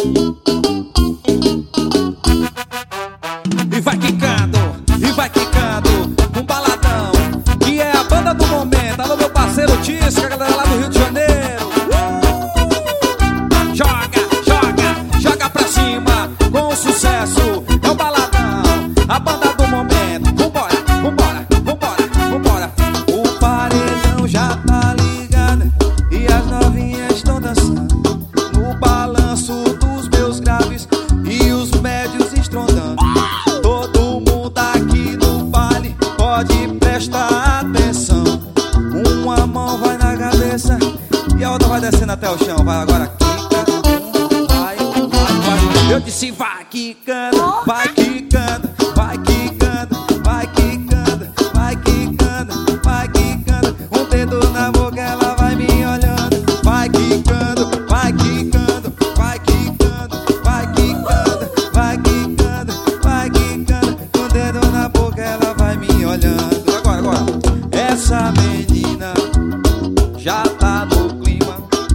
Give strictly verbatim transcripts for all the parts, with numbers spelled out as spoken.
E vai quicando, e vai quicando um baladão, que é a banda do momento. Alô, meu parceiro Tisca, a galera lá do Rio de Janeiro. uh! Joga, joga, joga pra cima com sucesso. É o baladão, a banda do momento. Vambora, vambora, vambora, vambora. O paredão já tá ligado e as novinhas estão dançando no balanço dos meus graves e os médios estrondando. Todo mundo aqui no baile pode prestar atenção. Uma mão vai na cabeça e a outra vai descendo até o chão. Vai agora, quica, vai, vai, vai. Eu disse vai quicando, vai quicando, vai quicando, vai quicando, vai quicando, vai quicando. Um dedo na boca, ela vai me olhando. Vai quicando, vai quicando, vai quicando, vai quicando, vai quicando, vai quicando. Um dedo na boca, ela vai me olhando. Agora, agora. Essa menina já tá no clima.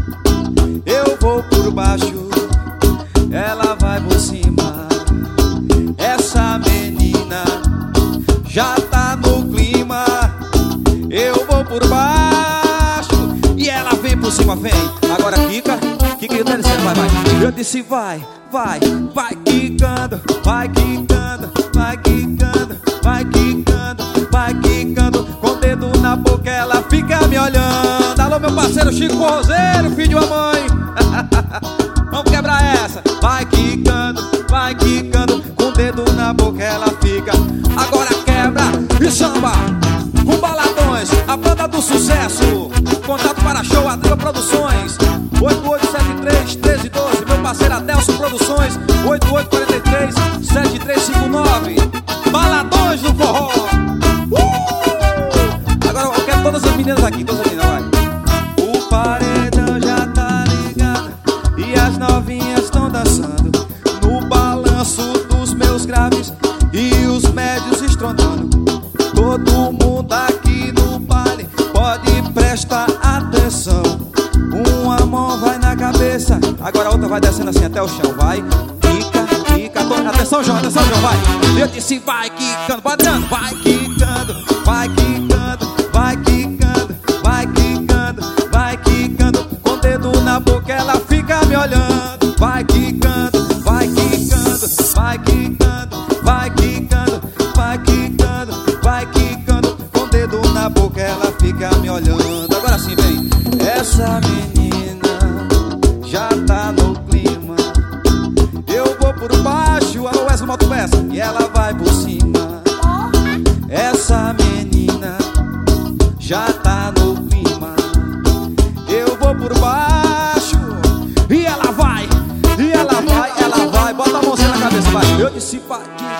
Eu vou por baixo, ela vai por cima. Essa menina já tá no clima. Eu vou por baixo e ela vem por cima, vem. Agora quica, quica e descendo, vai, vai. Eu disse vai, vai, vai quicando, vai quicando, vai quicando, vai quicando, vai quicando. Com o dedo na boca ela fica me olhando. Alô, meu parceiro Chico Roseiro, filho de uma mãe. Vamos quebrar essa. Vai quicando, vai quicando. Com o dedo na boca ela fica. Agora quebra e samba com baladões, a banda do sucesso. Contato para show Adriel Produções, oito oito sete três, um três um dois. Meu parceiro Adelson Produções, oito oito quatro três, sete três cinco nove. Baladões do forró. uh! Agora eu quero todas as meninas aqui, todas as meninas, vai. O paredão já tá ligado e as novinhas estão dançando no balanço dos meus graves e os médios estrondando. Todo mundo aqui no baile pode prestar atenção. Uma mão vai na cabeça, agora a outra vai descendo assim até o chão. Vai, quica, quica. Atenção, João, atenção, João, vai. Eu disse vai quicando, padrão. Vai quicando, vai quicando, vai quicando, vai quicando, vai quicando. Com o dedo na boca ela fica me olhando. Vai quicando, vai quicando, vai quicando, vai quicando, vai quicando, vai quicando. Com o dedo na boca ela fica me olhando. Agora sim, vem. Essa menina já tá no clima. Eu vou por baixo, alô Wesley Moto Peça, e ela vai por cima. Essa menina já tá no clima. Eu vou por baixo e ela vai, e ela vai, ela vai. Bota a mãozinha na cabeça, vai. Eu disse vai.